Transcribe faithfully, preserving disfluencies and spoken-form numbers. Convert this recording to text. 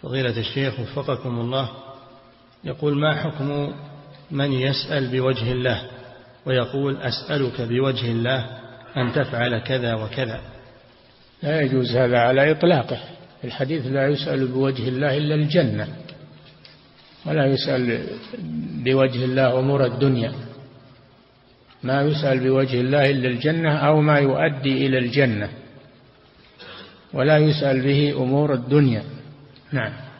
فضيلة الشيخ وفقكم الله، يقول: ما حكم من يسأل بوجه الله ويقول: أسألك بوجه الله أن تفعل كذا وكذا؟ لا يجوز هذا على إطلاقه. الحديث: لا يسأل بوجه الله إلا الجنة، ولا يسأل بوجه الله أمور الدنيا. ما يسأل بوجه الله إلا الجنة أو ما يؤدي إلى الجنة، ولا يسأل به أمور الدنيا. نعم.